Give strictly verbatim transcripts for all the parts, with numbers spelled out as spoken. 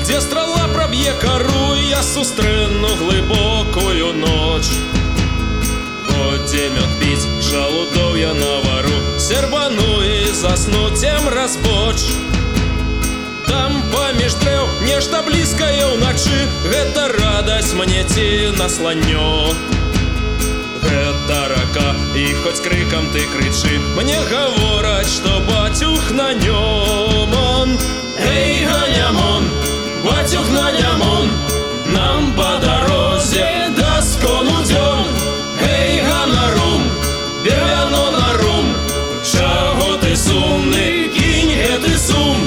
Де страла проб'є кору, я сустрену глибокую ноч. Годі мед пить, жалудов я навару, сербану і засну, тем разбоч. Там паміж дрэў нешта блізкае ўначы, гэта радасць мне ці насланнё. Гэта рака, і хоць крыкам ты крычы, мне гавораць, што бацюх на нём он. Эй, ганямон, бацюх на нямон, нам па дарозе да скону дзён. Эй, ганарум, бервяно на рум, чаго ты сумны, кінь гэты сум.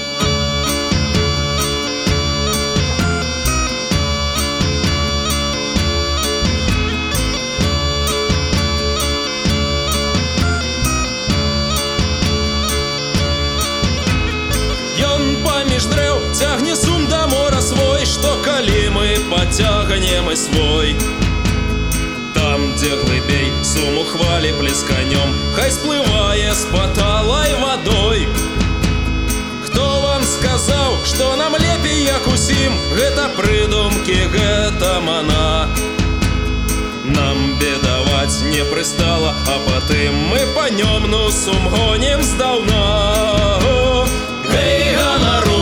Паміж дрэў цягне сум да мора свой, што калі мы пацягнем і свой. Там, дзе глыбей, сум у хвалі плесканём, хай сплывае з паталай вадой. Хто вам сказаў, што нам лепей, як усім? Гэта прыдумкі, гэта мана. Нам бедаваць не прыстала, а патым мы па нём ну сум гонім здаўна. Эй, ганару,